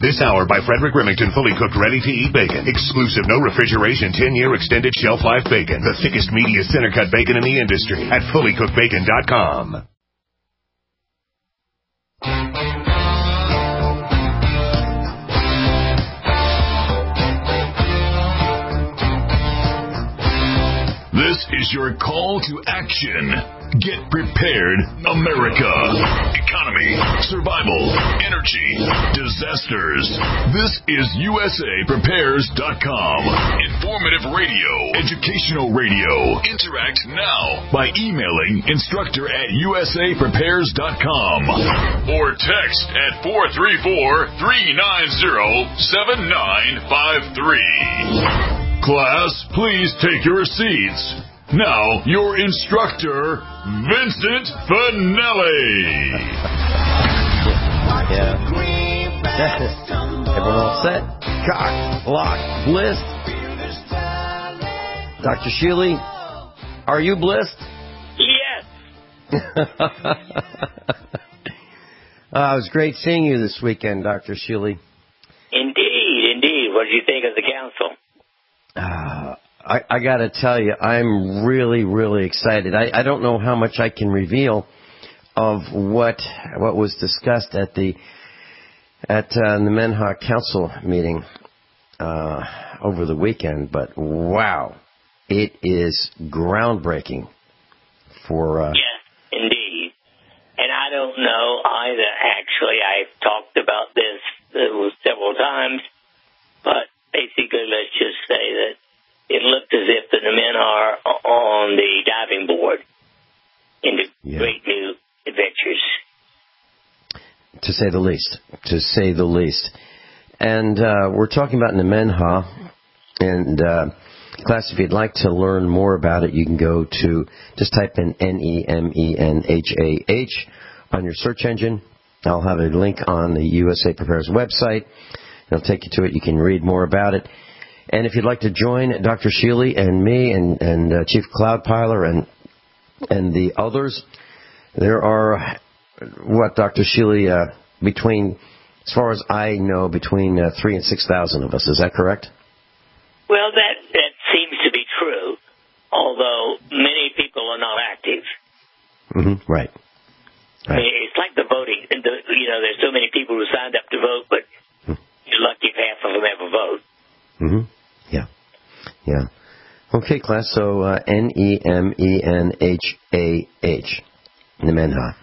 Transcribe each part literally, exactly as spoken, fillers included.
This hour by Frederick Remington, fully cooked, ready-to-eat bacon. Exclusive, no refrigeration, ten-year extended shelf life bacon. The thickest, meatiest, center-cut bacon in the industry at fully cooked bacon dot com. This is your call to action. Get prepared, America. Economy, survival, energy, disasters. This is U S A Prepares dot com. Informative radio, educational radio. Interact now by emailing instructor at U S A Prepares dot com or text at four three four, three nine zero, seven nine five three. Class, please take your seats. Now, your instructor, Vincent Finelli. Yeah. Everyone all set? Cocked, locked, blissed. Doctor Shealy, are you blissed? Yes. uh, it was great seeing you this weekend, Doctor Shealy. Indeed, indeed. What did you think of the council? Uh, I, I got to tell you, I'm really, really excited. I, I don't know how much I can reveal of what what was discussed at the at uh, the Menha Council meeting uh, over the weekend, but wow, it is groundbreaking. For uh, yes, indeed, and I don't know either. Actually, I've talked about this uh, several times, but basically, let's just say that it looked as if the men are on the diving board into yeah. great new adventures. To say the least. To say the least. And uh, we're talking about Nemenhah. And, uh, class, if you'd like to learn more about it, you can go to, just type in N E M E N H A H on your search engine. I'll have a link on the U S A Prepares website. It'll take you to it. You can read more about it. And if you'd like to join Doctor Shealy and me and, and uh, Chief Cloudpiler and and the others, there are, what, Doctor Shealy, uh, between, as far as I know, between uh, three and six thousand of us. Is that correct? Well, that, that seems to be true, although many people are not active. Mm-hmm. Right. right. I mean, it's like the voting. The, you know, there's so many people who signed up to vote, but you're lucky if half of them ever vote. Mm-hmm. Yeah. Yeah. Okay, class. So uh, N E M E N H A H. Nemenhah.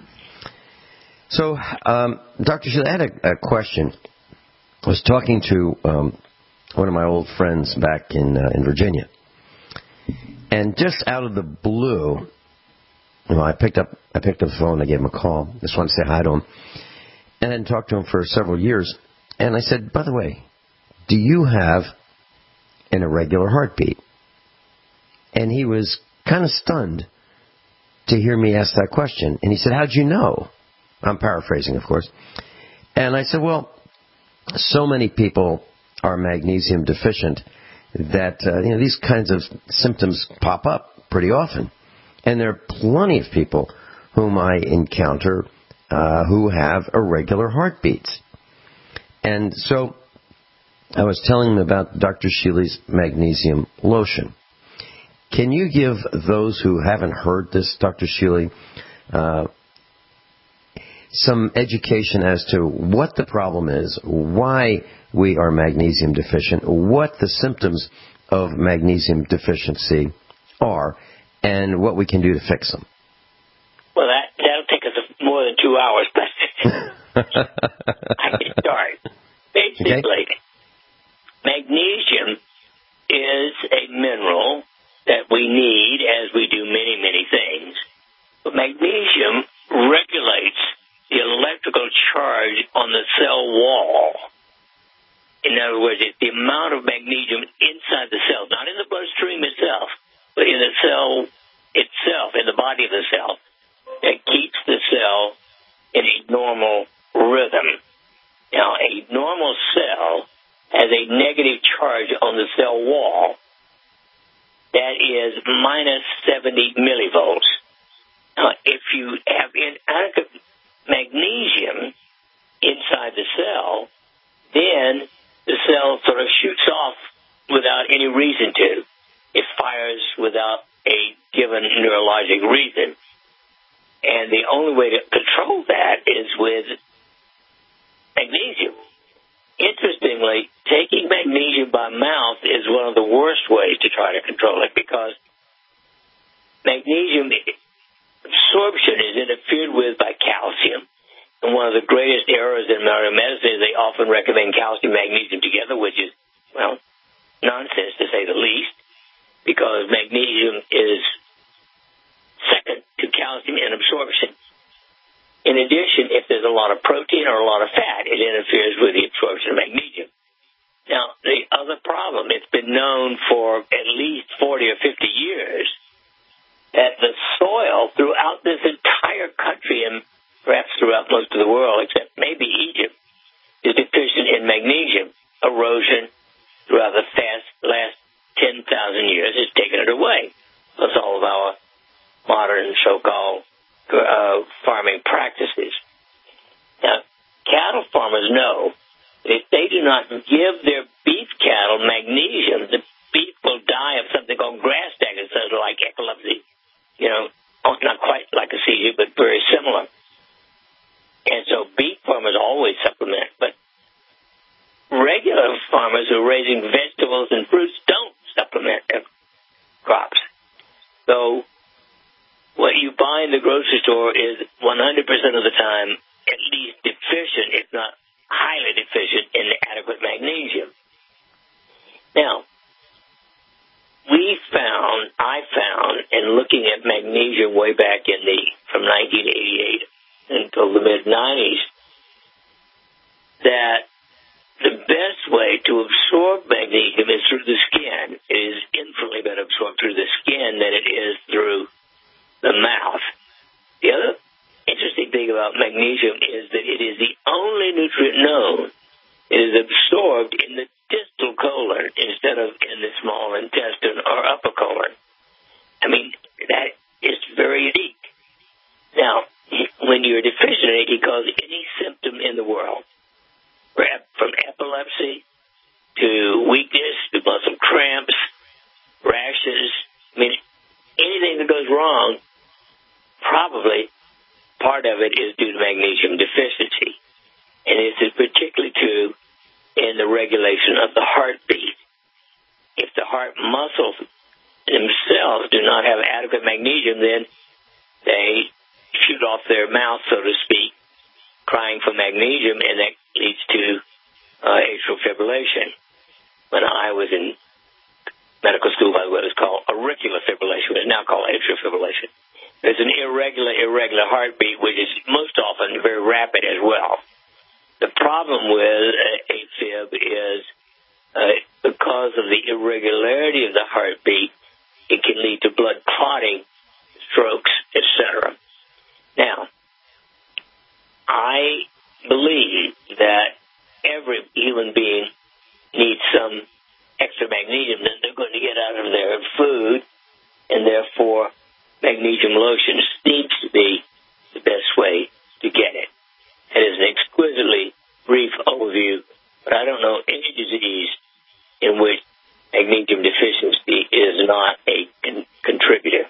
So, um, Doctor Shealy, I had a, a question. I was talking to um, one of my old friends back in uh, in Virginia, and just out of the blue, you know, I picked up I picked up the phone. I gave him a call. Just wanted to say hi to him, and I hadn't talked to him for several years. And I said, by the way, do you have an irregular heartbeat? And he was kind of stunned to hear me ask that question. And he said, how'd you know? I'm paraphrasing, of course. And I said, well, so many people are magnesium deficient that uh, you know, these kinds of symptoms pop up pretty often. And there are plenty of people whom I encounter uh, who have irregular heartbeats. And so I was telling him about Doctor Shealy's magnesium lotion. Can you give those who haven't heard this, Doctor Shealy, uh, some education as to what the problem is, why we are magnesium deficient, what the symptoms of magnesium deficiency are, and what we can do to fix them? Well, that, that'll take us more than two hours, but I can start. Basically, okay. Magnesium is a mineral that we need as we do many, many things. But magnesium regulates the electrical charge on the cell wall. In other words, it's the amount of magnesium inside the cell, not in the bloodstream itself, but in the cell itself, in the body of the cell, that keeps the cell in a normal rhythm. Now, a normal cell has a negative charge on the cell wall that is minus seventy millivolts. Now, if you have inadequate magnesium inside the cell, then cell sort of shoots off without any reason to. It fires without a given neurologic reason. And the only way to control that is with magnesium. Interestingly, taking magnesium by mouth is one of the worst ways to try to control it, because magnesium absorption is interfered with by calcium. And one of the greatest errors in modern medicine is they often recommend calcium and magnesium together, which is, well, nonsense to say the least, because magnesium is second to calcium in absorption. In addition, if there's a lot of protein or a lot of fat, it interferes with the absorption of magnesium. Now, the other problem, it's been known for at least forty or fifty years that the soil throughout this entire country, and perhaps throughout most of the world, except maybe Egypt, is deficient in magnesium. Erosion throughout the fast, last ten thousand years has taken it away. Plus all of our modern so-called uh, farming practices. Now, cattle farmers know that if they do not give their beef cattle magnesium, the beef will die of something called grass stagnation, so like epilepsy. You know, not quite like a seizure, but very similar. And so beef farmers always supplement, but regular farmers who are raising vegetables and fruits don't supplement their crops. So what you buy in the grocery store is one hundred percent of the time at least deficient, if not highly deficient, in adequate magnesium. Now, we found, I found, in looking at magnesium way back in the, from nineteen eighty-eight until the mid nineties, that the best way to absorb magnesium is through the skin. It is infinitely better absorbed through the skin than it is through the mouth. The other interesting thing about magnesium is that it is the only nutrient known. It is absorbed in the distal colon instead of in the small intestine or upper colon. I mean, that is very unique. Now, when you're deficient in it, it can cause any symptom in the world, from epilepsy to weakness to muscle cramps, rashes. I mean, anything that goes wrong, probably part of it is due to magnesium deficiency. And this is particularly true in the regulation of the heartbeat. If the heart muscles themselves do not have adequate magnesium, then they shoot off their mouth, so to speak, crying for magnesium, and that leads to uh, atrial fibrillation. When I was in medical school, by the way, it was called auricular fibrillation. It's now called atrial fibrillation. There's an irregular, irregular heartbeat, which is most often very rapid as well. The problem with uh, AFib is uh, because of the irregularity of the heartbeat, it can lead to blood clotting, strokes, et cetera. Now, I believe that every human being needs some extra magnesium that they're going to get out of their food, and therefore magnesium lotion seems to be the best way to get it. It is an exquisitely brief overview, but I don't know any disease in which magnesium deficiency is not a con- contributor.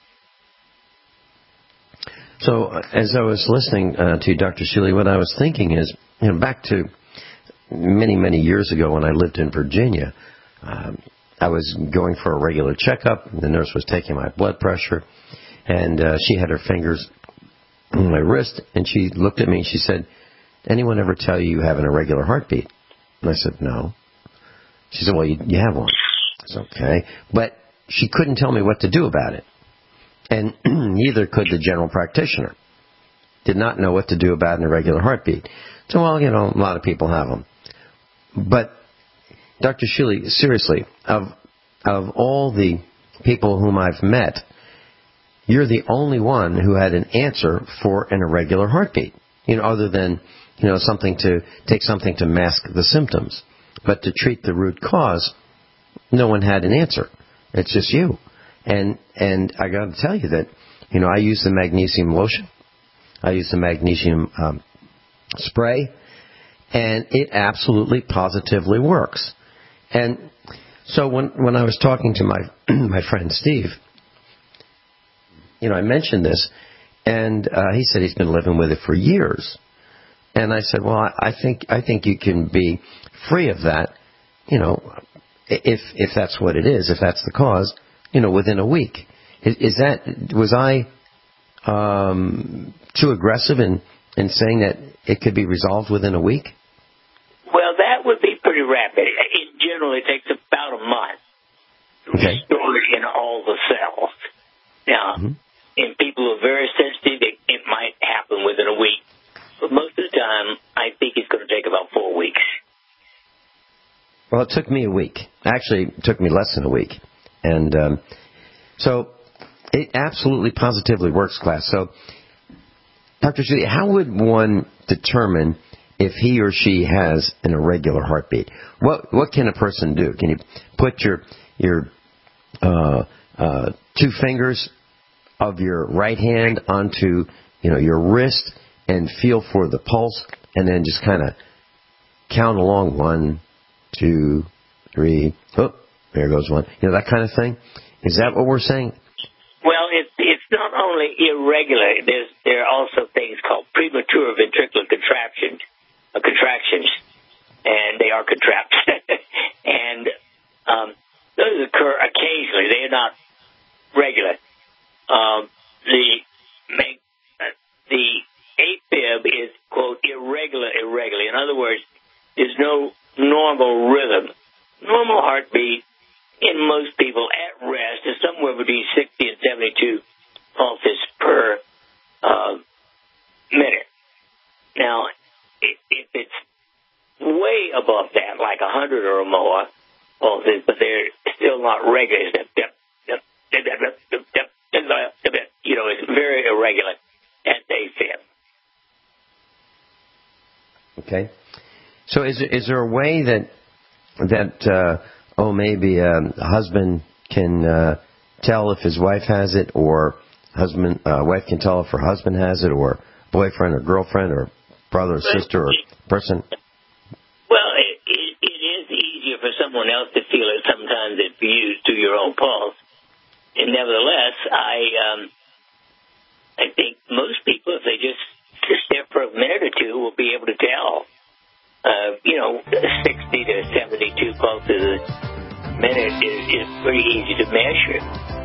So, uh, as I was listening uh, to Doctor Shuli, what I was thinking is, you know, back to many, many years ago when I lived in Virginia, um, I was going for a regular checkup. The nurse was taking my blood pressure, and uh, she had her fingers on my wrist, and she looked at me and she said, "Anyone ever tell you you have an irregular heartbeat?" And I said, "No." She said, "Well, you, you have one." I said, "Okay." But she couldn't tell me what to do about it. And neither could the general practitioner. Did not know what to do about an irregular heartbeat. So, well, you know, a lot of people have them. But, Doctor Shuli, seriously, of of all the people whom I've met, you're the only one who had an answer for an irregular heartbeat. You know, other than, you know, something to take something to mask the symptoms. But to treat the root cause, no one had an answer. It's just you. And and I got to tell you that, you know, I use the magnesium lotion. I use the magnesium um, spray. and it absolutely, positively works. And so when when I was talking to my my friend Steve, you know, I mentioned this, and uh, he said he's been living with it for years. And I said, well, I, I think I think you can be free of that, you know, if if that's what it is, if that's the cause, you know, within a week. Is, is that was I um, too aggressive in in saying that it could be resolved within a week? Well, that would be pretty rapid. In general, it takes about a month to okay. restore it in all the cells. Now, mm-hmm. in people who are very sensitive, it, it might happen within a week. But most of the time, I think it's going to take about four weeks. Well, it took me a week. Actually, it took me less than a week. And um, so it absolutely positively works, class. So, Doctor Judy, how would one determine if he or she has an irregular heartbeat? What what can a person do? Can you put your your uh, uh, two fingers of your right hand onto, you know, your wrist and feel for the pulse, and then just kind of count along? One, two, three. Oh, there goes one. You know, that kind of thing. Is that what we're saying? Well, it's it's not only irregular. There's there are also things called premature ventricular contractions, uh, contractions, and they are contracts, and um, those occur occasionally. They are not regular. Um, the make, uh, the AFib is, quote, irregular, irregular. In other words, there's no normal rhythm. Normal heartbeat in most people at rest is somewhere between sixty and seventy-two pulses per uh, minute. Now, if, if it's way above that, like one hundred or more pulses, but they're still not regular, you know, it's very irregular. That's AFib. Okay. So is is there a way that that uh, oh maybe um, a husband can uh, tell if his wife has it, or husband uh, wife can tell if her husband has it, or boyfriend or girlfriend or brother or sister or person? Well, it, it, it is easier for someone else to feel it sometimes than for you to your own pulse. And nevertheless, I um, I think most people, if they just sit there for a minute or two, will be able to tell. Uh, you know, sixty to seventy-two pulses a minute is, is pretty easy to measure.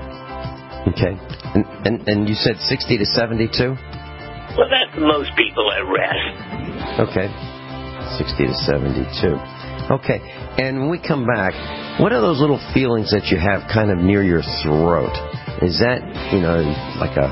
Okay. And, and and you said sixty to seventy-two? Well, that's most people at rest. Okay. sixty to seventy-two. Okay. And when we come back, what are those little feelings that you have kind of near your throat? Is that, you know, like a,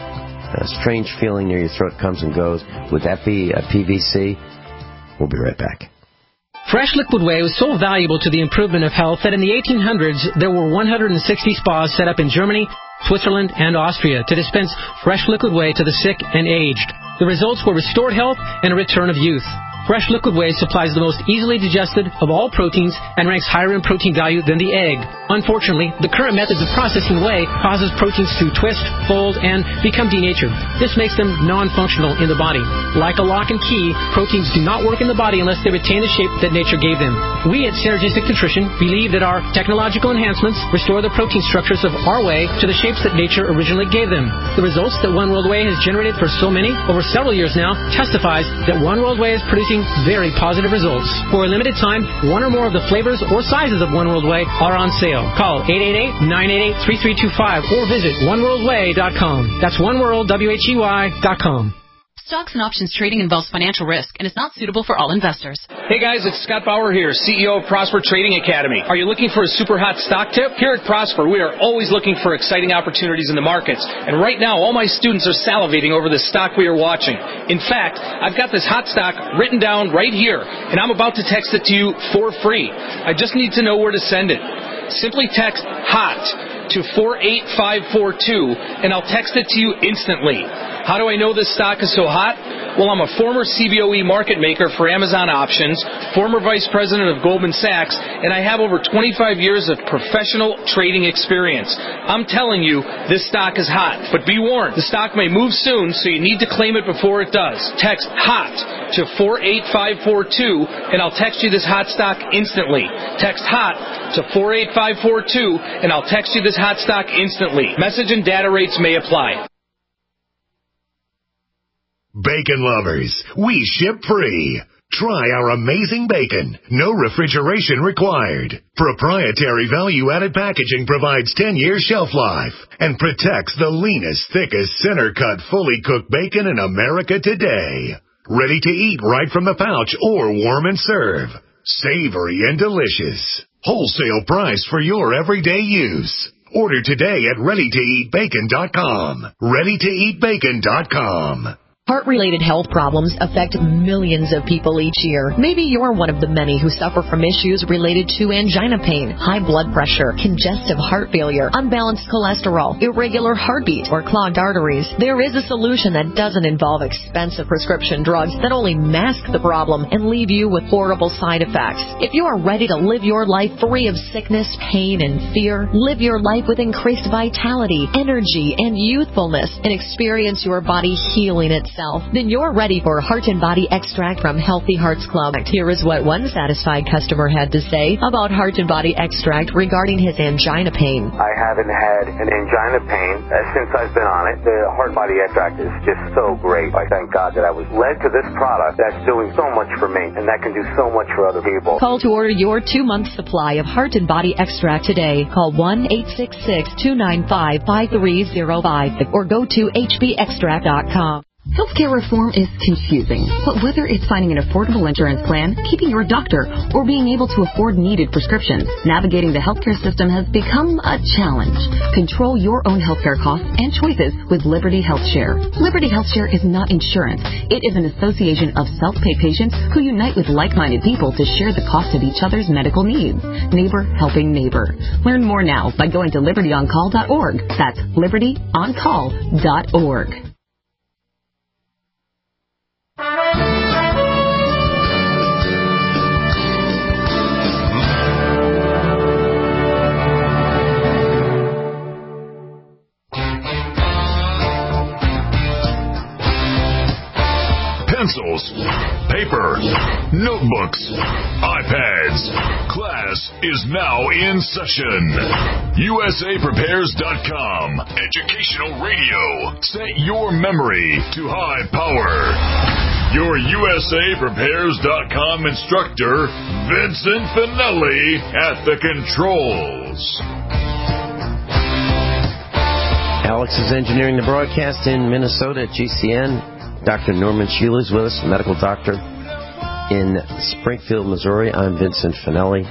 a strange feeling near your throat comes and goes? Would that be a P V C? We'll be right back. Fresh Liquid Whey was so valuable to the improvement of health that in the eighteen hundreds, there were one hundred sixty spas set up in Germany, Switzerland, and Austria to dispense Fresh Liquid Whey to the sick and aged. The results were restored health and a return of youth. Fresh Liquid Whey supplies the most easily digested of all proteins and ranks higher in protein value than the egg. Unfortunately, the current methods of processing whey causes proteins to twist, fold, and become denatured. This makes them non-functional in the body. Like a lock and key, proteins do not work in the body unless they retain the shape that nature gave them. We at Synergistic Nutrition believe that our technological enhancements restore the protein structures of our whey to the shapes that nature originally gave them. The results that One World Whey has generated for so many, over several years now, testifies that One World Whey is producing very positive results. For a limited time, one or more of the flavors or sizes of One World Whey are on sale. Call eight eight eight, nine eight eight, three three two five or visit one world way dot com. That's oneworld, W H E Y, dot com. Stocks and options trading involves financial risk and is not suitable for all investors. Hey guys, it's Scott Bauer here, C E O of Prosper Trading Academy. Are you looking for a super hot stock tip? Here at Prosper, we are always looking for exciting opportunities in the markets. And right now, all my students are salivating over the stock we are watching. In fact, I've got this hot stock written down right here, and I'm about to text it to you for free. I just need to know where to send it. Simply text HOT to four eight five four two, and I'll text it to you instantly. How do I know this stock is so hot? Well, I'm a former C B O E market maker for Amazon Options, former vice president of Goldman Sachs, and I have over twenty-five years of professional trading experience. I'm telling you, this stock is hot. But be warned, the stock may move soon, so you need to claim it before it does. Text HOT to four eight five four two, and I'll text you this hot stock instantly. Text HOT to four eight five four two, and I'll text you this hot stock instantly. Message and data rates may apply. Bacon lovers, we ship free. Try our amazing bacon. No refrigeration required. Proprietary value-added packaging provides ten-year shelf life and protects the leanest, thickest, center-cut, fully cooked bacon in America today. Ready to eat right from the pouch or warm and serve. Savory and delicious. Wholesale price for your everyday use. Order today at ready to eat bacon dot com. ready to eat bacon dot com. Heart-related health problems affect millions of people each year. Maybe you're one of the many who suffer from issues related to angina pain, high blood pressure, congestive heart failure, unbalanced cholesterol, irregular heartbeat, or clogged arteries. There is a solution that doesn't involve expensive prescription drugs that only mask the problem and leave you with horrible side effects. If you are ready to live your life free of sickness, pain, and fear, live your life with increased vitality, energy, and youthfulness, and experience your body healing itself, then you're ready for Heart and Body Extract from Healthy Hearts Club. Here is what one satisfied customer had to say about Heart and Body Extract regarding his angina pain. I haven't had an angina pain uh, since I've been on it. The Heart and Body Extract is just so great. I thank God that I was led to this product that's doing so much for me, and that can do so much for other people. Call to order your two-month supply of Heart and Body Extract today. Call one eight six six, two nine five, five three zero five or go to h b extract dot com. Healthcare reform is confusing, but whether it's finding an affordable insurance plan, keeping your doctor, or being able to afford needed prescriptions, navigating the healthcare system has become a challenge. Control your own healthcare costs and choices with Liberty HealthShare. Liberty HealthShare is not insurance. It is an association of self-pay patients who unite with like-minded people to share the cost of each other's medical needs. Neighbor helping neighbor. Learn more now by going to liberty on call dot org. That's liberty on call dot org. Pencils, paper, notebooks, iPads. Class is now in session. U S A Prepares dot com. Educational radio. Set your memory to high power. Your U S A Prepares dot com instructor, Vincent Finelli, at the controls. Alex is engineering the broadcast in Minnesota at G C N. Doctor Norman Sheila is with us, medical doctor in Springfield, Missouri. I'm Vincent Finelli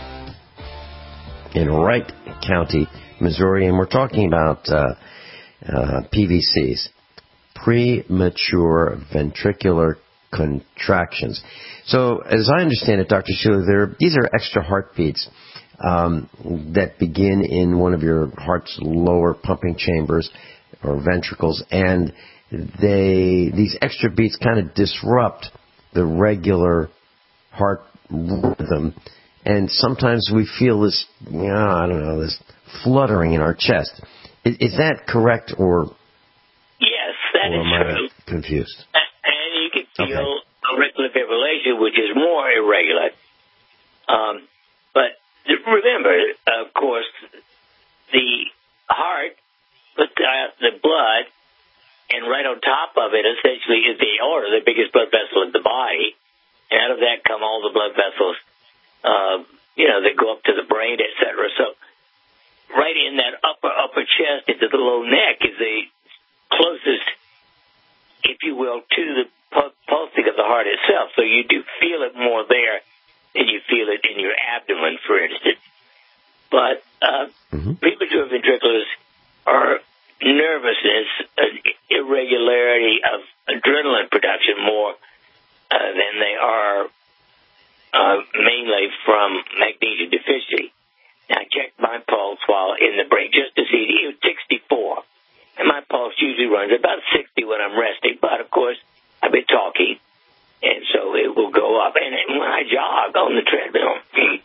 in Wright County, Missouri, and we're talking about uh, uh, P V Cs, premature ventricular contractions. So, as I understand it, Doctor Sheila, there, these are extra heartbeats um, that begin in one of your heart's lower pumping chambers or ventricles, and they these extra beats kind of disrupt the regular heart rhythm, and sometimes we feel this, you know, I don't know, this fluttering in our chest. Is, is that correct, or yes, that or is am true. I confused? And you can feel Okay. auricular fibrillation, which is more irregular. Um, but remember, of course, the heart puts out the blood. And right on top of it, essentially, is the aorta, the biggest blood vessel in the body. And out of that come all the blood vessels, uh, you know, that go up to the brain, et cetera. So right in that upper, upper chest into the low neck is the closest, if you will, to the pulsing of the heart itself. So you do feel it more there than you feel it in your abdomen, for instance. But uh, mm-hmm. premature ventriculars are nervousness, uh, irregularity of adrenaline production more uh, than they are uh, mainly from magnesium deficiency. Now, I checked my pulse while in the break just to see it was sixty-four, and my pulse usually runs about sixty when I'm resting. But of course, I've been talking, and so it will go up. And when I jog on the treadmill,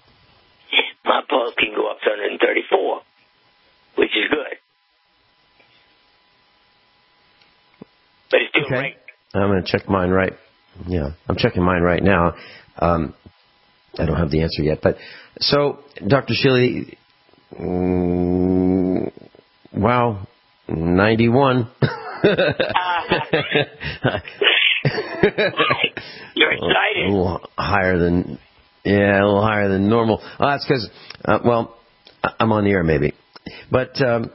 my pulse can go up to one thirty-four, which is good. But it's still Okay. right. I'm going to check mine right Yeah, I'm checking mine right now. Um, I don't have the answer yet. But so, Doctor Sheely, mm, wow, ninety-one. You're excited. A little higher than, yeah, a little higher than normal. Oh, that's because, uh, well, I'm on the air maybe. But, um,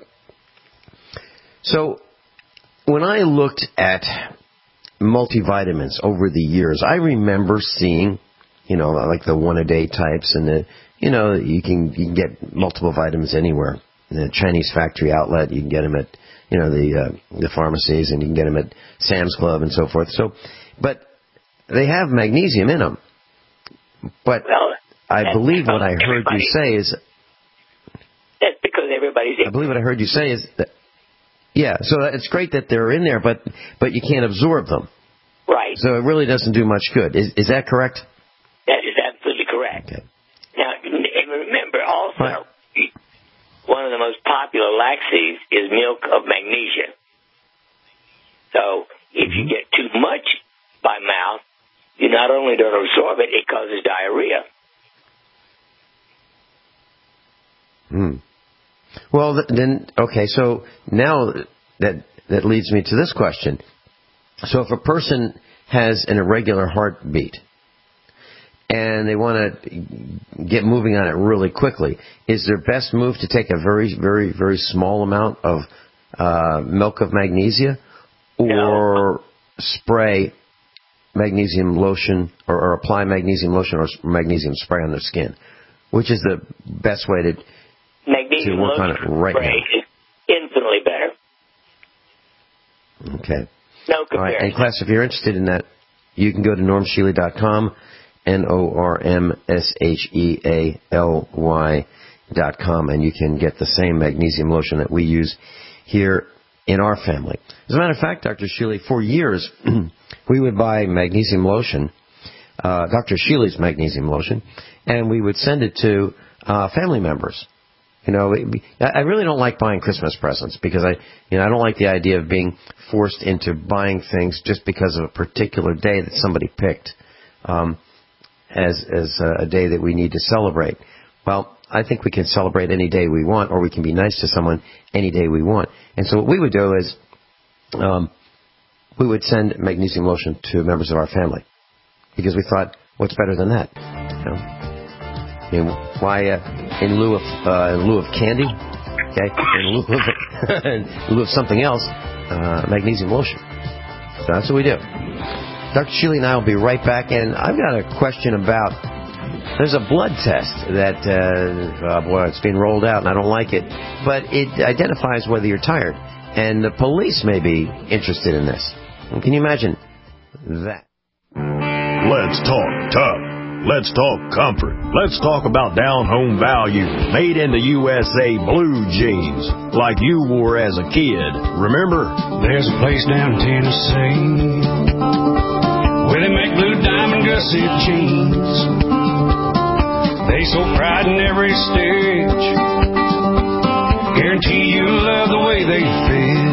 so, when I looked at multivitamins over the years, I remember seeing, you know, like the one-a-day types and the, you know, you can, you can get multiple vitamins anywhere. In the Chinese factory outlet, you can get them at, you know, the uh, the pharmacies, and you can get them at Sam's Club and so forth. So, but they have magnesium in them. But well, I believe what I heard you say is... That's because everybody's... I believe what I heard you say is that... Yeah, so it's great that they're in there, but but you can't absorb them. Right. So it really doesn't do much good. Is is that correct? That is absolutely correct. Okay. Now, and remember also, right. One of the most popular laxatives is milk of magnesia. So if you get too much by mouth, you not only don't absorb it, it causes diarrhea. Hmm. Well, then, okay, so now that that leads me to this question. So if a person has an irregular heartbeat and they want to get moving on it really quickly, is their best move to take a very, very, very small amount of uh, milk of magnesia, or no. spray magnesium lotion, or, or apply magnesium lotion or magnesium spray on their skin? Which is the best way to, magnesium to work on it right spray now? Is infinitely better. Okay. No comparison. All right, and class, if you're interested in that, you can go to norm shealy dot com. N O R M S H E A L Y dot com, and you can get the same magnesium lotion that we use here in our family. As a matter of fact, Doctor Sheely, for years, we would buy magnesium lotion, uh, Doctor Sheely's magnesium lotion, and we would send it to uh, family members. You know, I really don't like buying Christmas presents because I, you know, I don't like the idea of being forced into buying things just because of a particular day that somebody picked. Um, as as a day that we need to celebrate. Well, I think we can celebrate any day we want, or we can be nice to someone any day we want. And so what we would do is um, we would send magnesium lotion to members of our family, because we thought, what's better than that? You know? I mean, why uh, in lieu of uh, in lieu of candy, okay, in lieu of, in lieu of something else, uh, magnesium lotion. So that's what we do. Doctor Sheely and I will be right back, and I've got a question about, there's a blood test that, uh, oh boy, it's being rolled out, and I don't like it, but it identifies whether you're tired, and the police may be interested in this. Can you imagine that? Let's talk tough. Let's talk comfort. Let's talk about down-home value, made in the U S A blue jeans, like you wore as a kid. Remember? There's a place down in Tennessee where they make blue diamond gusset jeans. They so pride in every stitch, guarantee you love the way they fit.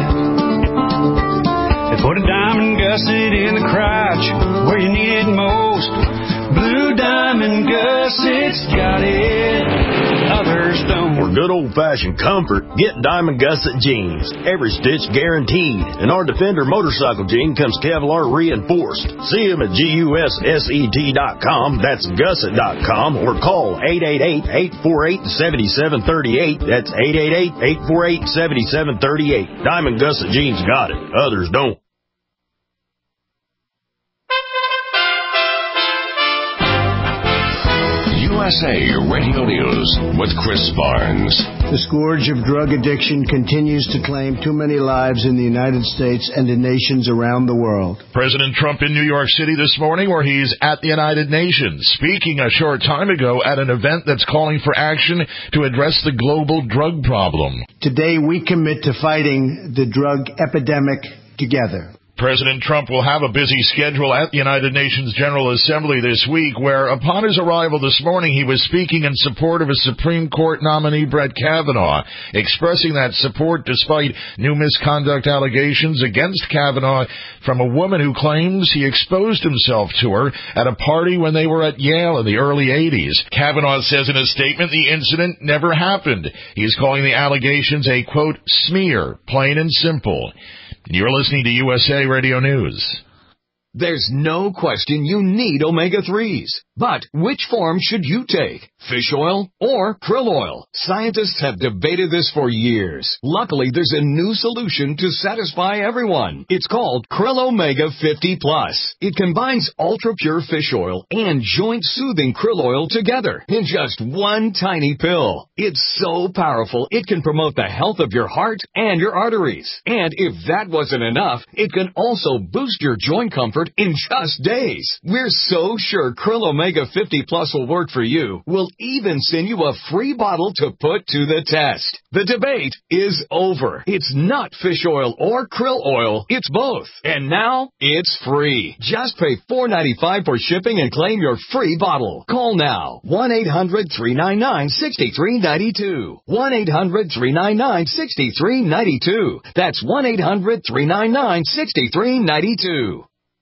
They put a diamond gusset in the crotch where you need it most. Blue Diamond Gussets got it, others don't. For good old-fashioned comfort, get Diamond Gusset jeans. Every stitch guaranteed. And our Defender motorcycle jean comes Kevlar reinforced. See them at gusset dot com, that's gusset dot com, or call eight eight eight, eight four eight, seven seven three eight. That's eight eight eight, eight four eight, seven seven three eight. Diamond Gusset jeans got it, others don't. U S A Radio News with Chris Barnes. The scourge of drug addiction continues to claim too many lives in the United States and in nations around the world. President Trump in New York City this morning, where he's at the United Nations, speaking a short time ago at an event that's calling for action to address the global drug problem. Today we commit to fighting the drug epidemic together. President Trump will have a busy schedule at the United Nations General Assembly this week, where upon his arrival this morning he was speaking in support of his Supreme Court nominee Brett Kavanaugh, expressing that support despite new misconduct allegations against Kavanaugh from a woman who claims he exposed himself to her at a party when they were at Yale in the early eighties. Kavanaugh says in a statement the incident never happened. He is calling the allegations a, quote, smear, plain and simple. You're listening to U S A Radio News. There's no question you need omega threes. But which form should you take? Fish oil or krill oil? Scientists have debated this for years. Luckily, there's a new solution to satisfy everyone. It's called Krill Omega fifty plus. It combines ultra-pure fish oil and joint-soothing krill oil together in just one tiny pill. It's so powerful, it can promote the health of your heart and your arteries. And if that wasn't enough, it can also boost your joint comfort in just days. We're so sure Krill Omega fifty plus will work for you. We'll even send you a free bottle to put to the test. The debate is over. It's not fish oil or krill oil. It's both. And now it's free. Just pay four dollars and ninety-five cents for shipping and claim your free bottle. Call now. one eight hundred three nine nine six three nine two. one eight hundred three nine nine six three nine two. That's one eight hundred three nine nine six three nine two.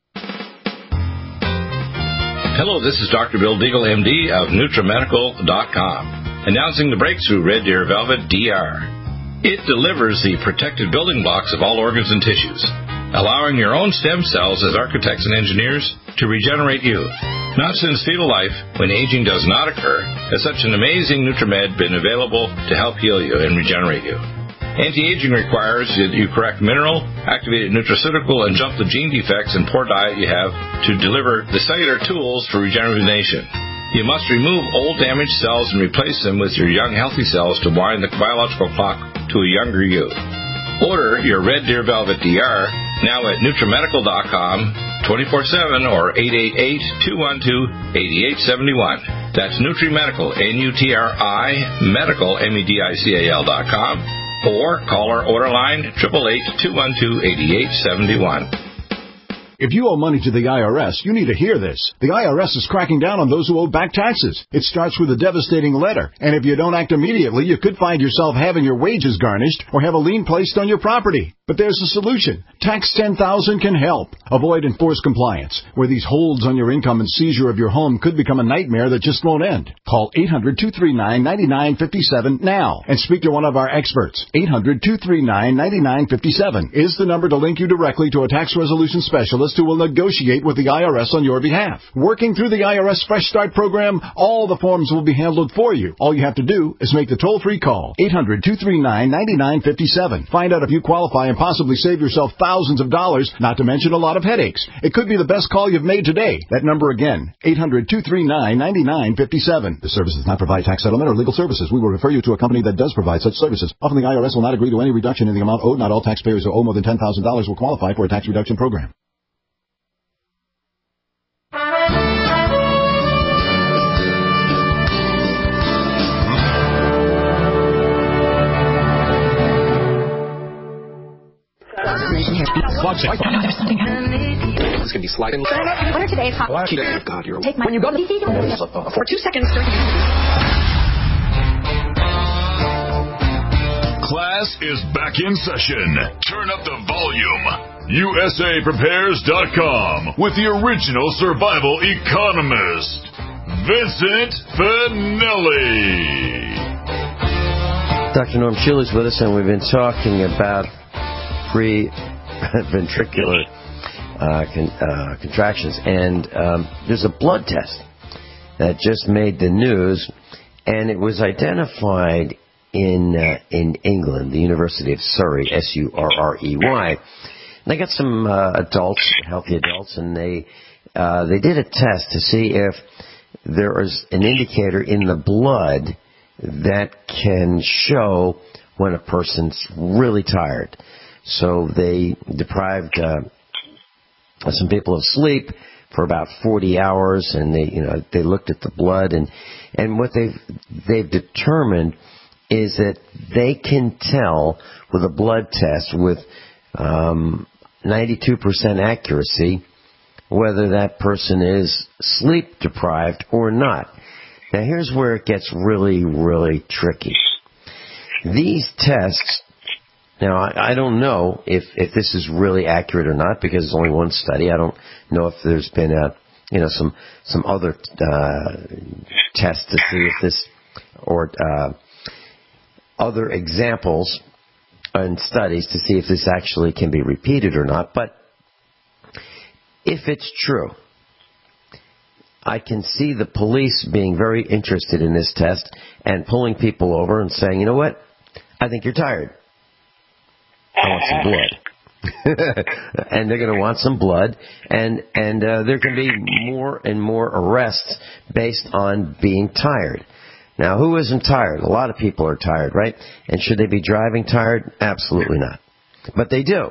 Hello, this is Doctor Bill Deagle, M D of NutriMedical dot com, announcing the breakthrough Red Deer Velvet D R. It delivers the protected building blocks of all organs and tissues, allowing your own stem cells as architects and engineers to regenerate you. Not since fetal life, when aging does not occur, has such an amazing NutriMed been available to help heal you and regenerate you. Anti-aging requires that you correct mineral, activated nutraceutical, and jump the gene defects and poor diet you have to deliver the cellular tools for rejuvenation. You must remove old damaged cells and replace them with your young healthy cells to wind the biological clock to a younger you. Order your Red Deer Velvet D R now at NutriMedical dot com, twenty-four seven or eight eight eight, two one two, eight eight seven one. That's NutriMedical, N U T R I, medical, M E D I C A L dot com. Or call our order line, eight eight eight, two one two, eight eight seven one. If you owe money to the I R S, you need to hear this. The I R S is cracking down on those who owe back taxes. It starts with a devastating letter, and if you don't act immediately, you could find yourself having your wages garnished or have a lien placed on your property. But there's a solution. Tax ten thousand can help. Avoid enforced compliance, where these holds on your income and seizure of your home could become a nightmare that just won't end. Call eight hundred, two three nine, nine nine five seven now and speak to one of our experts. eight hundred, two three nine, nine nine five seven is the number to link you directly to a tax resolution specialist who will negotiate with the I R S on your behalf. Working through the I R S Fresh Start program, all the forms will be handled for you. All you have to do is make the toll-free call. eight hundred, two three nine, nine nine five seven. Find out if you qualify and possibly save yourself thousands of dollars, not to mention a lot of headaches. It could be the best call you've made today. That number again, eight hundred, two three nine, nine nine five seven. The service does not provide tax settlement or legal services. We will refer you to a company that does provide such services. Often the I R S will not agree to any reduction in the amount owed. Not all taxpayers who owe more than ten thousand dollars will qualify for a tax reduction program. Watch it. I know there's something happening. This could be sliding. What are today's hot? Oh, God, you're Take my when you go to the for two seconds. Class is back in session. Turn up the volume. U S A Prepares dot com with the original survival economist, Vincent Finelli. Doctor Norm Schill is with us, and we've been talking about pre-ventricular uh, con- uh, contractions. And um, there's a blood test that just made the news, and it was identified in uh, in England, the University of Surrey, S U R R E Y. And they got some uh, adults, healthy adults, and they uh, they did a test to see if there is an indicator in the blood that can show when a person's really tired. So they deprived uh, some people of sleep for about forty hours, and they, you know, they looked at the blood, and and what they've they've determined is that they can tell with a blood test with um, ninety-two percent accuracy whether that person is sleep deprived or not. Now here's where it gets really, really tricky. These tests, now I, I don't know if, if this is really accurate or not because it's only one study. I don't know if there's been a, you know, some, some other, uh, tests to see if this, or, uh, other examples and studies to see if this actually can be repeated or not. But if it's true, I can see the police being very interested in this test and pulling people over and saying, you know what, I think you're tired. I want some blood. And they're going to want some blood, and, and uh, there can be more and more arrests based on being tired. Now, who isn't tired? A lot of people are tired, right? And should they be driving tired? Absolutely not. But they do.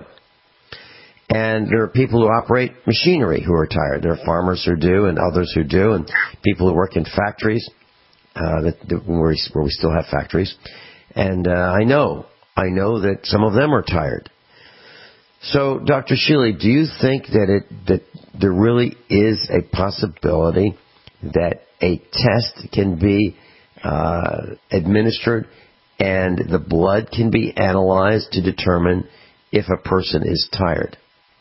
And there are people who operate machinery who are tired. There are farmers who do and others who do, and people who work in factories, uh, that, that where, we, where we still have factories. And uh, I know, I know that some of them are tired. So, Doctor Shealy, do you think that it that there really is a possibility that a test can be uh, administered and the blood can be analyzed to determine if a person is tired?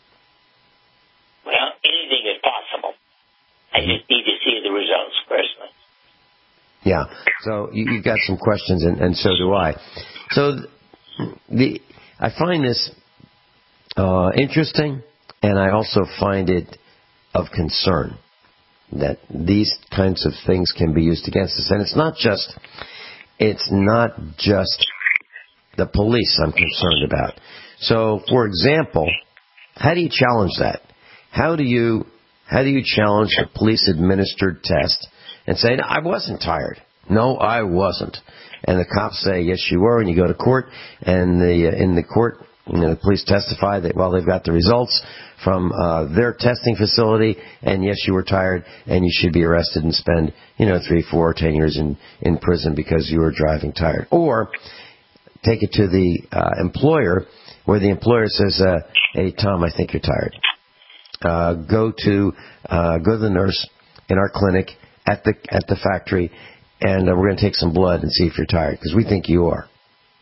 Well, anything is possible. I just need to see the results personally. Yeah. So you, you've got some questions, and, and so do I. So the I find this uh, interesting, and I also find it of concern that these kinds of things can be used against us. And it's not just it's not just the police I'm concerned about. So, for example, how do you challenge that? How do you how do you challenge a police-administered test and say, no, I wasn't tired. No, I wasn't. And the cops say, yes, you were, and you go to court, and the uh, in the court, you know, the police testify that, well, they've got the results from uh, their testing facility, and yes, you were tired, and you should be arrested and spend, you know, three, four, ten years in, in prison because you were driving tired. Or take it to the uh, employer, where the employer says, uh, hey, Tom, I think you're tired. Uh, go to uh, go to the nurse in our clinic at the at the factory, and uh, we're going to take some blood and see if you're tired, because we think you are.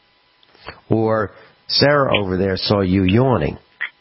Or Sarah over there saw you yawning,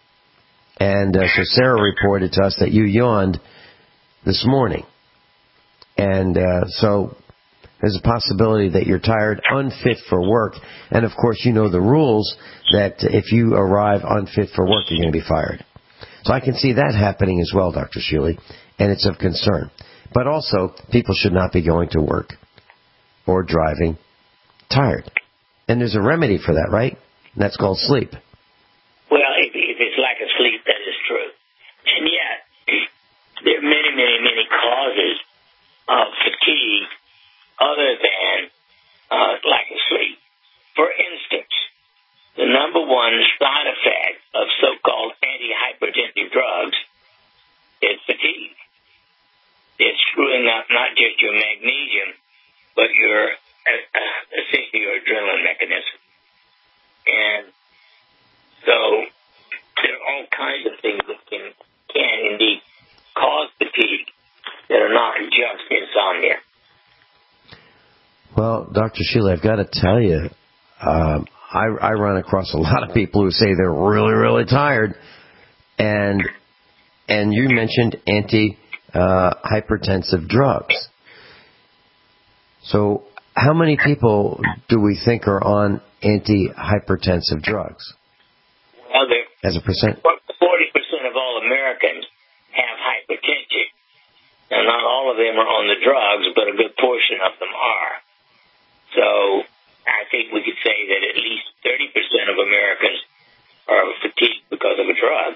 and uh, so Sarah reported to us that you yawned this morning. And uh, so there's a possibility that you're tired, unfit for work, and of course you know the rules that if you arrive unfit for work, you're going to be fired. So I can see that happening as well, Doctor Shealy, and it's of concern. But also, people should not be going to work or driving tired. And there's a remedy for that, right? And that's called sleep. Well, if, if it's lack of sleep, that is true. And yet, there are many, many, many causes of fatigue other than uh, lack of sleep. For instance, the number one side effect of so-called antihypertensive drugs is fatigue. It's screwing up not just your magnesium, but your, uh, essentially your adrenaline mechanism. And so there are all kinds of things that can, can indeed cause fatigue that are not just insomnia. Well, Doctor Shealy, I've got to tell you, um, I, I run across a lot of people who say they're really, really tired, and and you mentioned anti-hypertensive uh, drugs. So how many people do we think are on anti-hypertensive drugs? Well, as a percent? forty percent of all Americans have hypertension. Now, not all of them are on the drugs, but a good portion of them are. So I think we could say that at least thirty percent of Americans are fatigued because of a drug.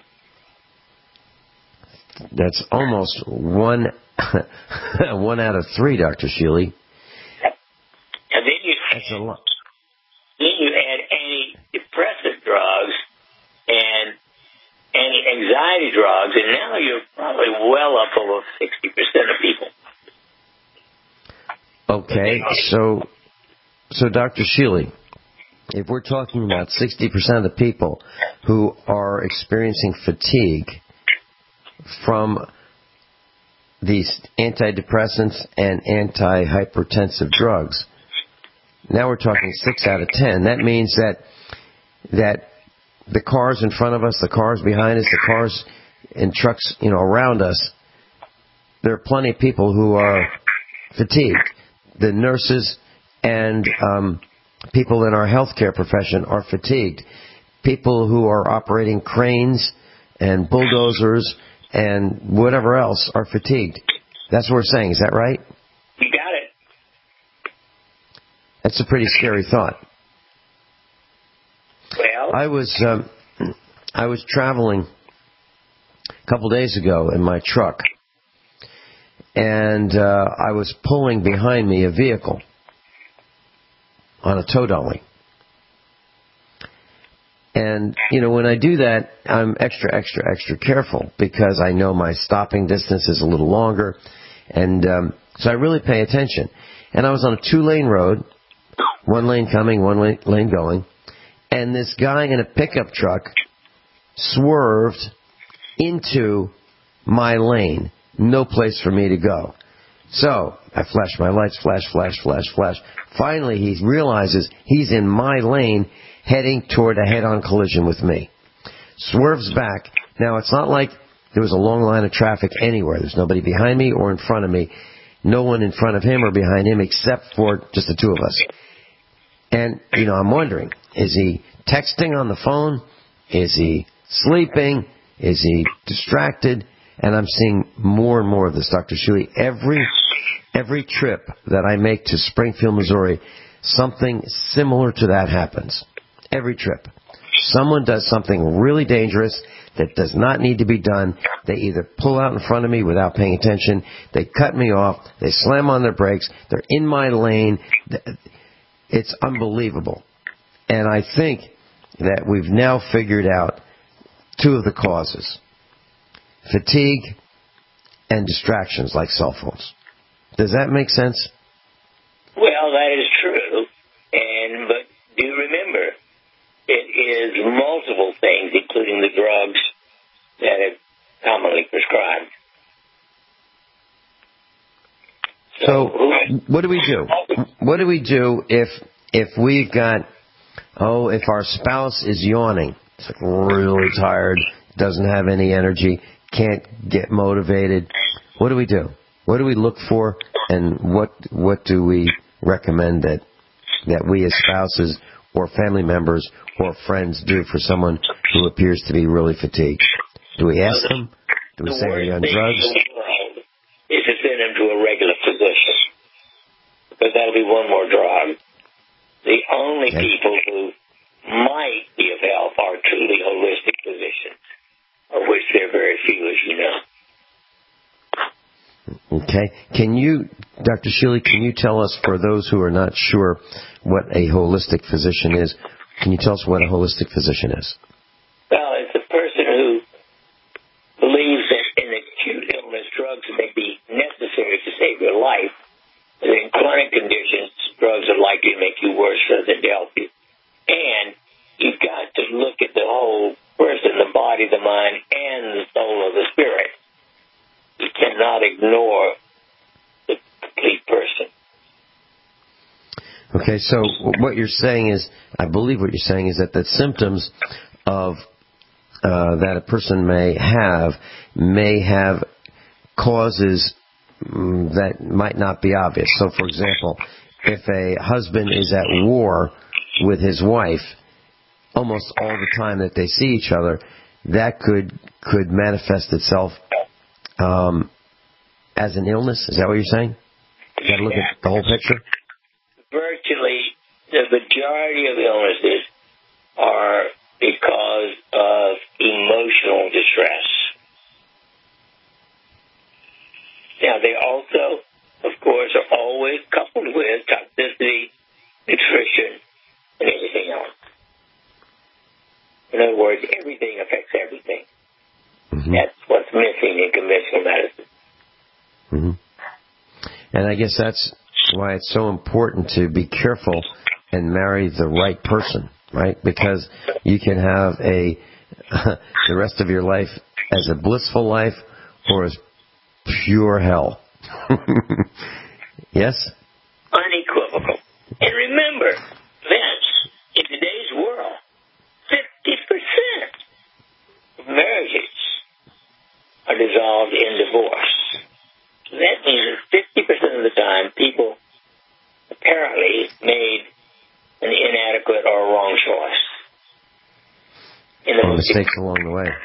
That's almost one one out of three, Doctor Shealy. And then you, That's a lot. Then you add antidepressant drugs and anti-anxiety drugs, and now you're probably well up over sixty percent of people. Okay, so... So, Doctor Shealy, if we're talking about sixty percent of the people who are experiencing fatigue from these antidepressants and antihypertensive drugs, now we're talking six out of ten. That means that that the cars in front of us, the cars behind us, the cars and trucks, you know, around us, there are plenty of people who are fatigued. The nurses and um, people in our healthcare profession are fatigued. People who are operating cranes and bulldozers and whatever else are fatigued. That's what we're saying. Is that right? You got it. That's a pretty scary thought. Well, I was um, I was traveling a couple days ago in my truck, and uh, I was pulling behind me a vehicle on a tow dolly. And, you know, when I do that, I'm extra, extra, extra careful because I know my stopping distance is a little longer. And um, so I really pay attention. And I was on a two-lane road, one lane coming, one lane going. And this guy in a pickup truck swerved into my lane. No place for me to go. So I flash my lights, flash, flash, flash, flash. Finally, he realizes he's in my lane heading toward a head-on collision with me. Swerves back. Now, it's not like there was a long line of traffic anywhere. There's nobody behind me or in front of me. No one in front of him or behind him except for just the two of us. And, you know, I'm wondering, is he texting on the phone? Is he sleeping? Is he distracted? And I'm seeing more and more of this, Doctor Shuey. Every, every trip that I make to Springfield, Missouri, something similar to that happens. Every trip. Someone does something really dangerous that does not need to be done. They either pull out in front of me without paying attention, they cut me off, they slam on their brakes, they're in my lane. It's unbelievable. And I think that we've now figured out two of the causes. Fatigue and distractions like cell phones. Does that make sense? Well, that is true. And but do remember, it is multiple things, including the drugs that are commonly prescribed. So, so what do we do? What do we do if if we've got, oh, if our spouse is yawning, it's like really tired, doesn't have any energy, can't get motivated? What do we do? What do we look for, and what what do we recommend that that we as spouses or family members or friends do for someone who appears to be really fatigued? Do we ask them? Do we say, are you on drugs? Is to send them to a regular physician, because that'll be one more drug. The only okay. people who might be of help are truly holistic physicians, of which there are very few, as you know. Okay. Can you, Doctor Shealy, can you tell us, for those who are not sure what a holistic physician is, can you tell us what a holistic physician is? Well, it's a person who believes that in acute illness, drugs may be necessary to save your life, but in chronic conditions, drugs are likely to make you worse rather than to help you. And you've got to look at the whole person, the body, the mind, and the soul of the spirit. You cannot ignore the complete person. Okay, so what you're saying is, I believe what you're saying is that the symptoms of uh, that a person may have may have causes um, that might not be obvious. So, for example, if a husband is at war with his wife almost all the time that they see each other, that could could manifest itself um, as an illness. Is that what you're saying? You got to look at the whole picture. Virtually, the majority of illnesses are because of emotional distress. Now, they also, of course, are always coupled with toxicity, nutrition, and everything else. In other words, everything affects everything. Mm-hmm. That's what's missing in conventional medicine. Mm-hmm. And I guess that's why it's so important to be careful and marry the right person, right? Because you can have a the rest of your life as a blissful life or as pure hell. Yes? Unequivocal. And remember, Vince, in today's world, fifty percent of marriages are dissolved in divorce. So that means that fifty percent of the time people apparently made an inadequate or a wrong choice. In the or mistakes along the way.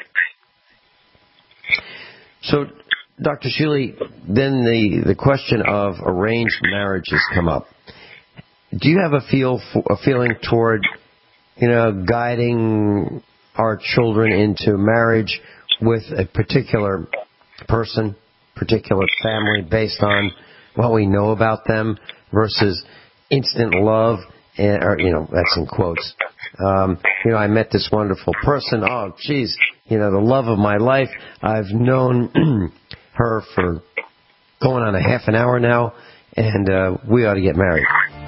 So, Doctor Shealy, then the, the question of arranged marriages come up. Do you have a feel for, a feeling toward, you know, guiding our children into marriage with a particular person, particular family, based on what we know about them versus instant love, and, or, you know, that's in quotes. Um, you know, I met this wonderful person. Oh, geez, you know, the love of my life. I've known her for going on a half an hour now, and uh, we ought to get married.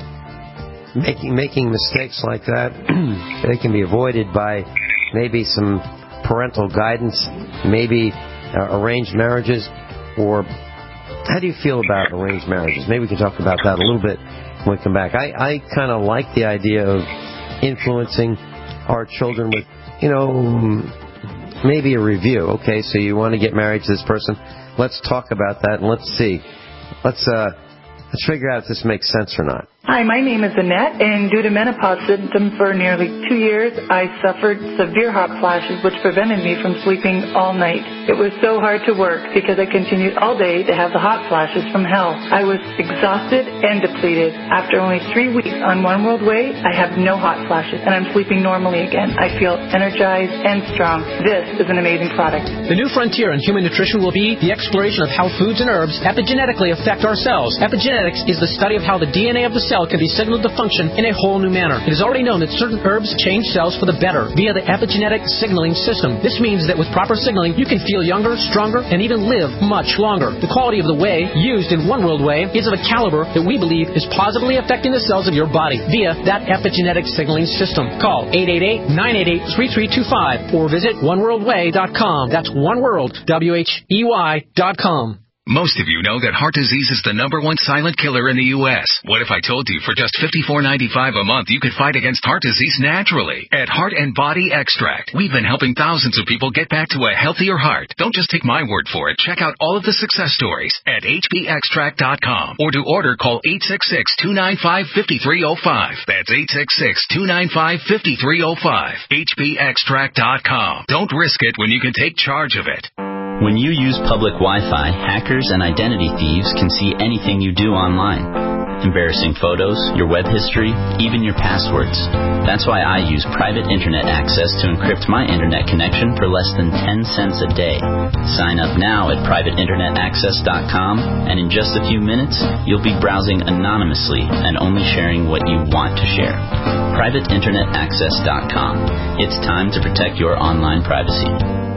Making making mistakes like that, they can be avoided by maybe some parental guidance, maybe uh, arranged marriages, or how do you feel about arranged marriages? Maybe we can talk about that a little bit when we come back. I, I kind of like the idea of influencing our children with, you know, maybe a review. Okay, so you want to get married to this person. Let's talk about that and let's see. Let's uh, let's figure out if this makes sense or not. Hi, my name is Annette, and due to menopause symptoms for nearly two years, I suffered severe hot flashes, which prevented me from sleeping all night. It was so hard to work because I continued all day to have the hot flashes from hell. I was exhausted and depleted. After only three weeks on One World Way, I have no hot flashes, and I'm sleeping normally again. I feel energized and strong. This is an amazing product. The new frontier in human nutrition will be the exploration of how foods and herbs epigenetically affect our cells. Epigenetics is the study of how the D N A of the cell can be signaled to function in a whole new manner. It is already known that certain herbs change cells for the better via the epigenetic signaling system. This means that with proper signaling, you can feel younger, stronger, and even live much longer. The quality of the whey used in One World Whey is of a caliber that we believe is positively affecting the cells of your body via that epigenetic signaling system. Call eight eight eight, nine eight eight, three three two five or visit one world way dot com. That's one world, W H E Y dot com. Most of you know that heart disease is the number one silent killer in the U S What if I told you for just fifty-four ninety-five a month you could fight against heart disease naturally? At Heart and Body Extract, we've been helping thousands of people get back to a healthier heart. Don't just take my word for it. Check out all of the success stories at H B extract dot com or to order call eight six six, two nine five, five three zero five. That's eight six six, two nine five, five three zero five. H B extract dot com. Don't risk it when you can take charge of it. When you use public Wi-Fi, hackers and identity thieves can see anything you do online. Embarrassing photos, your web history, even your passwords. That's why I use private internet access to encrypt my internet connection for less than ten cents a day. Sign up now at private internet access dot com, and in just a few minutes, you'll be browsing anonymously and only sharing what you want to share. private internet access dot com. It's time to protect your online privacy.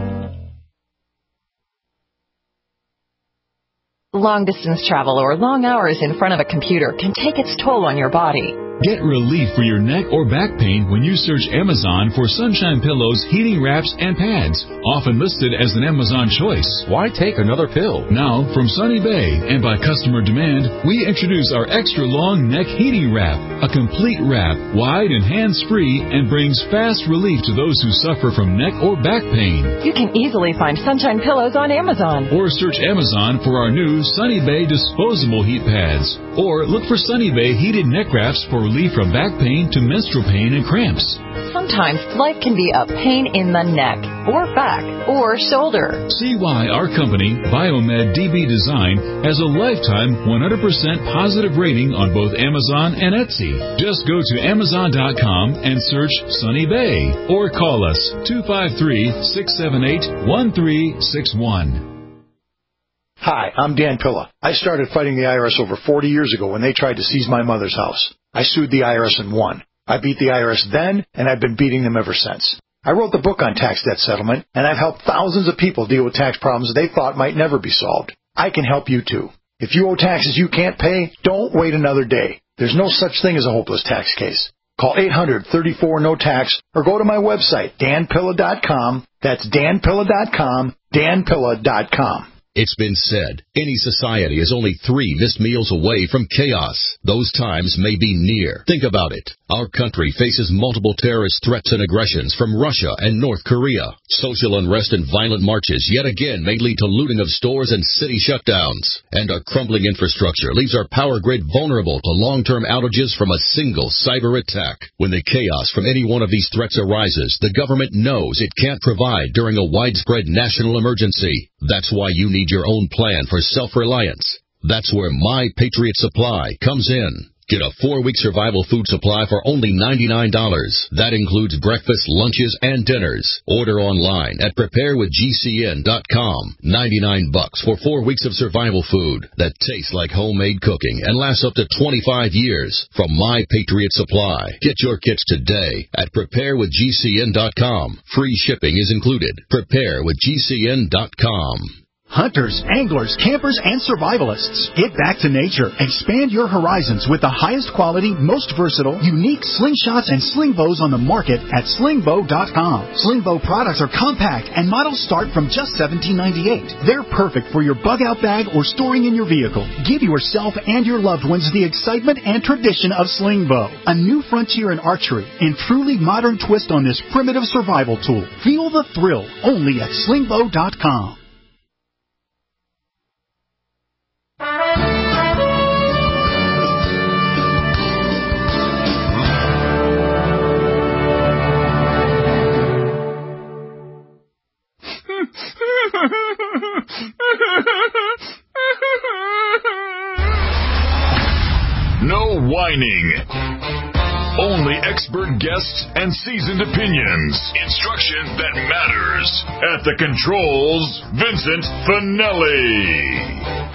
Long-distance travel or long hours in front of a computer can take its toll on your body. Get relief for your neck or back pain when you search Amazon for Sunshine Pillows, heating wraps, and pads, often listed as an Amazon choice. Why take another pill? Now, from Sunny Bay and by customer demand, we introduce our extra long neck heating wrap, a complete wrap, wide and hands-free, and brings fast relief to those who suffer from neck or back pain. You can easily find Sunshine Pillows on Amazon. Or search Amazon for our new Sunny Bay disposable heat pads. Or look for Sunny Bay heated neck wraps for relief from back pain to menstrual pain and cramps. Sometimes life can be a pain in the neck, or back, or shoulder. See why our company, Biomed D B Design, has a lifetime one hundred percent positive rating on both Amazon and Etsy. Just go to amazon dot com and search Sunny Bay, or call us two five three, six seven eight, one three six one. Hi, I'm Dan Pilla. I started fighting the I R S over forty years ago when they tried to seize my mother's house. I sued the I R S and won. I beat the I R S then, and I've been beating them ever since. I wrote the book on tax debt settlement, and I've helped thousands of people deal with tax problems they thought might never be solved. I can help you too. If you owe taxes you can't pay, don't wait another day. There's no such thing as a hopeless tax case. Call eight hundred, thirty-four, no tax or go to my website, dan pilla dot com. That's dan pilla dot com, dan pilla dot com. It's been said, any society is only three missed meals away from chaos. Those times may be near. Think about it. Our country faces multiple terrorist threats and aggressions from Russia and North Korea. Social unrest and violent marches yet again may lead to looting of stores and city shutdowns. And our crumbling infrastructure leaves our power grid vulnerable to long-term outages from a single cyber attack. When the chaos from any one of these threats arises, the government knows it can't provide during a widespread national emergency. That's why you need your own plan for self-reliance. That's where My Patriot Supply comes in. Get a four-week survival food supply for only ninety-nine dollars. That includes breakfast, lunches, and dinners. Order online at prepare with G C N dot com. ninety-nine bucks for four weeks of survival food that tastes like homemade cooking and lasts up to twenty-five years from My Patriot Supply. Get your kits today at prepare with G C N dot com. Free shipping is included. prepare with G C N dot com. Hunters, anglers, campers, and survivalists. Get back to nature. Expand your horizons with the highest quality, most versatile, unique slingshots and sling bows on the market at sling bow dot com. Sling bow products are compact and models start from just seventeen ninety-eight. They're perfect for your bug-out bag or storing in your vehicle. Give yourself and your loved ones the excitement and tradition of sling bow. A new frontier in archery and truly modern twist on this primitive survival tool. Feel the thrill only at sling bow dot com. No whining. Only expert guests and seasoned opinions. Instruction that matters. At the controls, Vincent Finelli.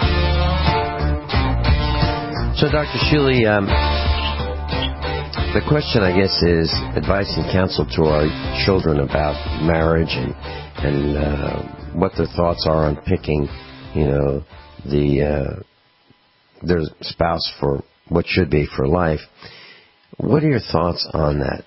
So, Doctor Shealy, um, the question, I guess, is advice and counsel to our children about marriage and and uh, what their thoughts are on picking, you know, the uh, their spouse for what should be for life. What are your thoughts on that?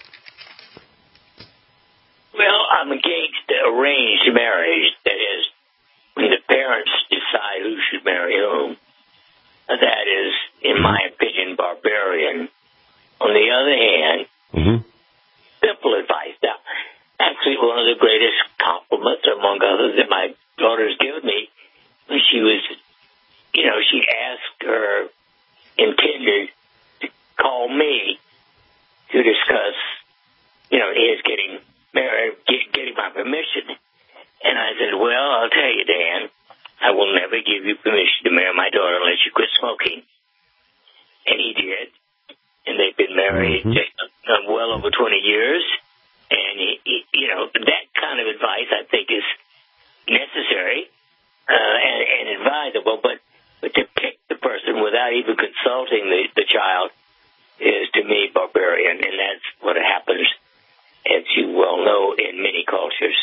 Well, I'm against arranged marriage. That is, when the parents decide who should marry whom. That is, in my opinion, barbarian. On the other hand, mm-hmm. simple advice. Now, actually, one of the greatest compliments, among others, that my daughter's given me, when she was, you know, she asked her intended to call me to discuss, you know, his getting married, get, getting my permission. And I said, well, I'll tell you, Dan, I will never give you permission to marry my daughter unless you quit smoking. And he did. And they've been married mm-hmm. well over twenty years. And, he, he, you know, that kind of advice, I think, is necessary uh, and, and advisable. But, but to pick the person without even consulting the, the child is, to me, barbarian. And that's what happens, as you well know, in many cultures.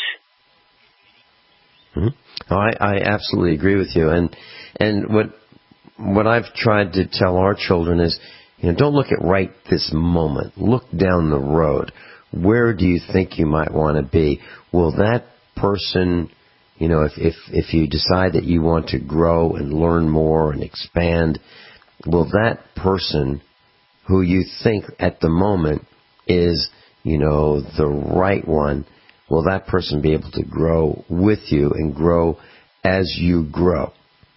Mm-hmm. Oh, I, I absolutely agree with you. And and what what I've tried to tell our children is, you know, don't look at right this moment. Look down the road. Where do you think you might want to be? Will that person, you know, if, if, if you decide that you want to grow and learn more and expand, will that person who you think at the moment is, you know, the right one, will that person be able to grow with you and grow as you grow?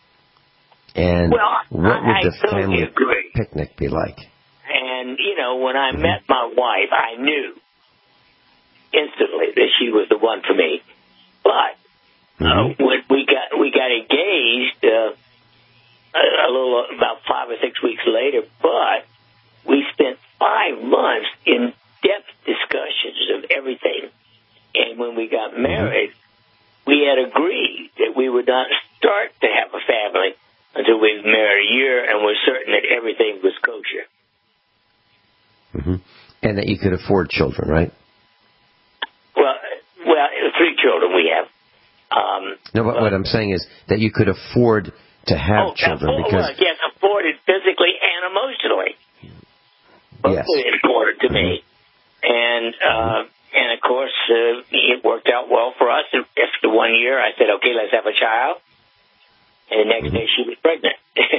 And well, what would I, the I family agree. picnic be like? And, you know, when I mm-hmm. met my wife, I knew instantly that she was the one for me. But mm-hmm. uh, when we got we got engaged uh, a, a little about five or six weeks later, but we spent five months in depth discussions of everything. And when we got married, mm-hmm. we had agreed that we would not start to have a family until we were married a year and were certain that everything was kosher. Mm-hmm. And that you could afford children, right? Well, well, three children we have. Um, no, but what I'm saying is that you could afford to have oh, children afford, because well, yes, afforded physically and emotionally. both Yes. were important to me. And, uh, and of course, uh, it worked out well for us. After one year, I said, okay, let's have a child. And the next day, she was pregnant.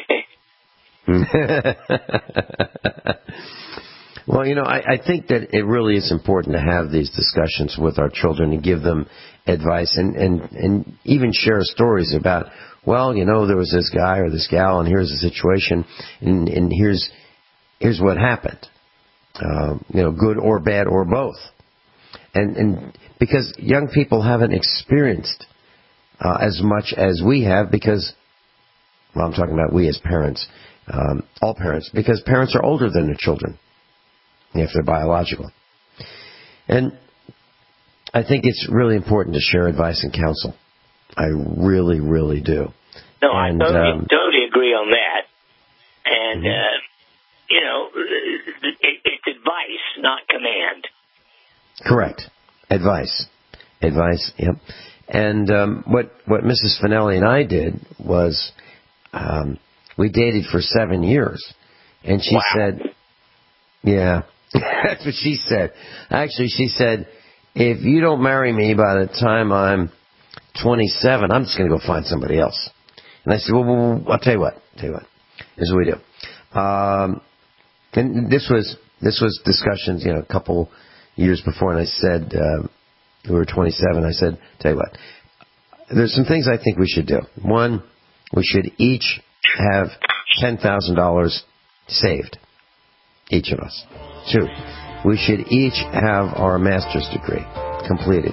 Well, you know, I, I think that it really is important to have these discussions with our children and give them advice and, and, and even share stories about, well, you know, there was this guy or this gal, and here's the situation, and, and here's here's what happened. Uh, you know, good or bad or both. And, and because young people haven't experienced uh, as much as we have because, well, I'm talking about we as parents, um, all parents, because parents are older than their children, if they're biological. And I think it's really important to share advice and counsel. I really, really do. No, and, I totally, um, totally agree on that. And, mm-hmm. uh, you know, it, it's advice, not command. Correct. Advice. Advice, yep. And um, what, what Missus Finelli and I did was um, we dated for seven years. And she wow. said, yeah, that's what she said. Actually, she said, if you don't marry me by the time I'm twenty-seven, I'm just going to go find somebody else. And I said, well, well, well I'll tell you what. I'll tell you what. This is what we do. Um, and this was this was discussions, you know, a couple years before, and I said, uh, we were twenty-seven, I said, tell you what, there's some things I think we should do. One, we should each have ten thousand dollars saved, each of us. Two, we should each have our master's degree completed.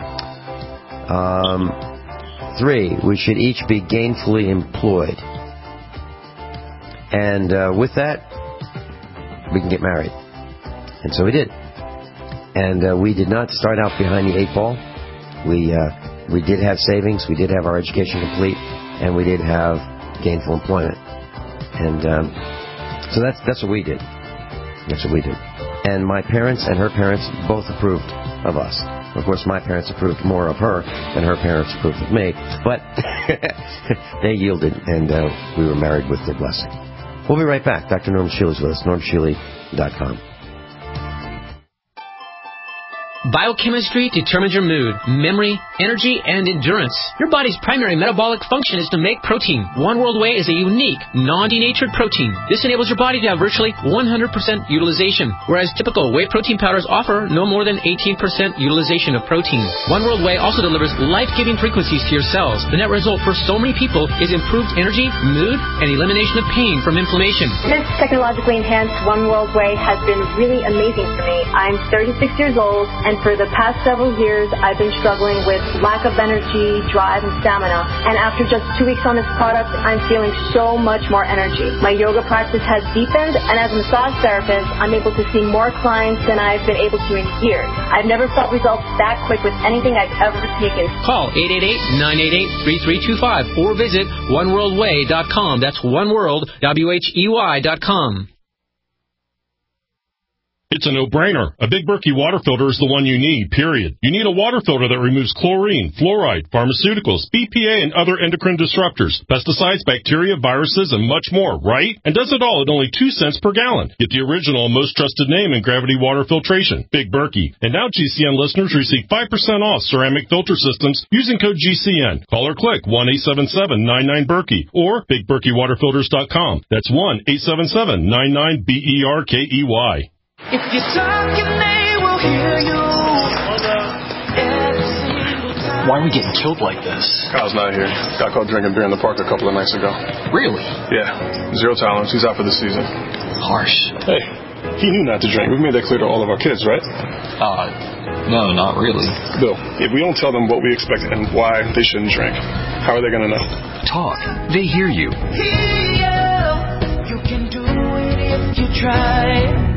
Um, three, we should each be gainfully employed. And uh, with that, we can get married. And so we did. And uh, we did not start out behind the eight ball. We uh, we did have savings. We did have our education complete, and we did have gainful employment. And um, so that's that's what we did. That's what we did. And my parents and her parents both approved of us. Of course, my parents approved more of her than her parents approved of me. But they yielded, and uh, we were married with their blessing. We'll be right back. Doctor Norm Shealy is with us, norm shealy dot com. Biochemistry determines your mood, memory, energy, and endurance. Your body's primary metabolic function is to make protein. One World Whey is a unique, non-denatured protein. This enables your body to have virtually one hundred percent utilization, whereas typical whey protein powders offer no more than eighteen percent utilization of protein. One World Whey also delivers life-giving frequencies to your cells. The net result for so many people is improved energy, mood, and elimination of pain from inflammation. This technologically enhanced One World Whey has been really amazing for me. I'm thirty-six years old, and for the past several years, I've been struggling with lack of energy, drive, and stamina. And after just two weeks on this product, I'm feeling so much more energy. My yoga practice has deepened, and as a massage therapist, I'm able to see more clients than I've been able to in years. I've never felt results that quick with anything I've ever taken. Call eight eight eight, nine eight eight, three three two five or visit one world way dot com. That's oneworld, W H E Y dot com. It's a no-brainer. A Big Berkey water filter is the one you need, period. You need a water filter that removes chlorine, fluoride, pharmaceuticals, B P A, and other endocrine disruptors, pesticides, bacteria, viruses, and much more, right? And does it all at only two cents per gallon. Get the original and most trusted name in gravity water filtration, Big Berkey. And now G C N listeners receive five percent off ceramic filter systems using code G C N. Call or click one eight seven seven, nine nine, Berkey or big berkey water filters dot com. That's one eight seven seven, nine nine, B E R K E Y. If you're talking, they will hear you. Why are we getting killed like this? Kyle's not here. Got caught drinking beer in the park a couple of nights ago. Really? Yeah. Zero tolerance. He's out for the season. Harsh. Hey, he knew not to drink. We've made that clear to all of our kids, right? Uh, no, not really. Bill, if we don't tell them what we expect and why they shouldn't drink, how are they going to know? Talk. They hear you. Hear you. You can do it if you try.